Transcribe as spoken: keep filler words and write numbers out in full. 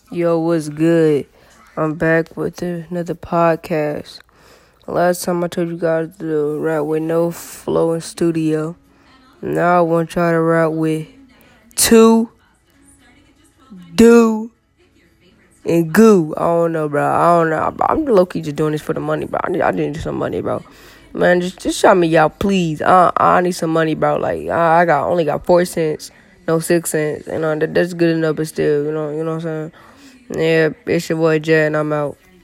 Yo, what's good? I'm back with another podcast. Last time I told you guys to rap with no flow in studio. Now I want y'all to rap with two, do, and goo. I don't know, bro. I don't know. I'm low-key just doing this for the money, bro. I need, I need some money, bro. Man, just just shout me out, please. I I need some money, bro. Like I, I got only got four cents, no six cents. You know that, that's good enough, but still, you know, you know what I'm saying. Yeah, it's your boy Jay, and I'm out.